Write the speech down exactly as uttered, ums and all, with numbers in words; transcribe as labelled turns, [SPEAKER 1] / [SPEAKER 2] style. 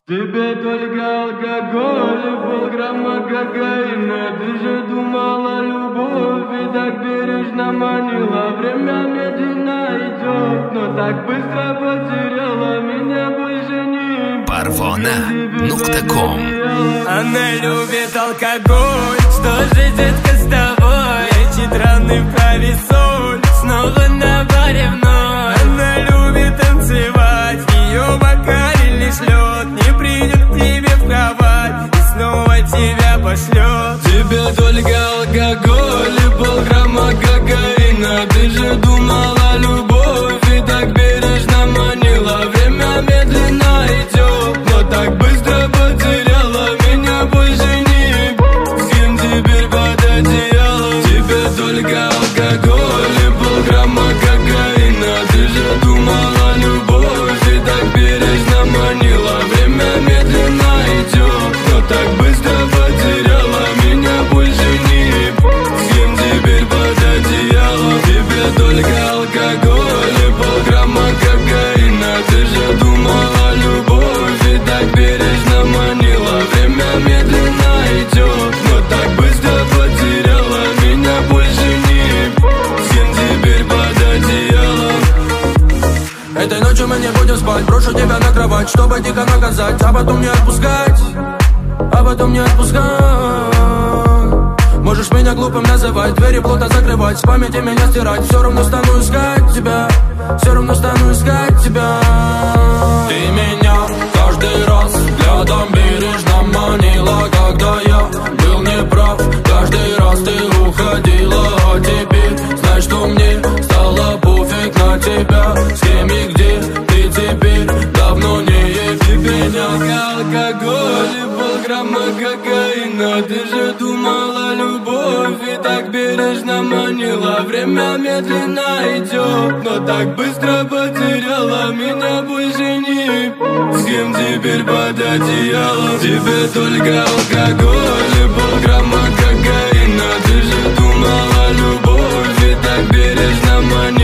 [SPEAKER 1] Тебе только алкоголь и полграмма кокаина. Ты же думала, любовь и так бережно манила. Время медленно идет, но так быстро потеряла. Меня больше не...
[SPEAKER 2] Parvona точка ком.
[SPEAKER 3] Она любит алкоголь. Что же, детка, с тобой? Эти драны провисоль. Снова на баре вновь. Она любит танцевать. Ее бокале лишь лед. Не придет к тебе в кровать и снова тебя пошлет.
[SPEAKER 1] Тебе только алкоголь и полграмма кокаина. Ты же думала, любовь и так бережно манила. Время медленно идет, но так быстро потеряла. Меня больше не... С кем теперь под одеялом? Тебе только алкоголь и полграмма кокаина. Ты же думала, любовь и так бережно манила. Время медленно идет, но так быстро потеряла. Меня больше не... С кем теперь под одеялом? Тебе только алкоголь и полграмма кокаина. Ты же думала, любовь и так бережно манила. Время медленно идет, но так быстро потеряла. Меня больше не... С кем теперь под одеялом?
[SPEAKER 3] Этой ночью мы не будем спать. Брошу тебя на кровать, чтобы дико наказать. А потом не отпускать, а потом не отпускать. Можешь меня глупым называть, двери плотно закрывать, с памяти меня стирать. Все равно стану искать тебя, все равно стану искать тебя. Ты меня каждый раз взглядом бережно манила. Когда я был неправ, каждый раз ты уходила. А теперь знай, что мне стало пофиг на тебя. С кем и где ты теперь давно не есть.
[SPEAKER 1] Тебе алкоголь и полграмма кокаина. Ты же думала, любовь и так бережно манила. Время медленно идет, но так быстро потеряла. Меня больше не... С кем теперь под одеялом? Тебе только алкоголь и полграмма кокаина. Ты же думала, любовь и так бережно манила.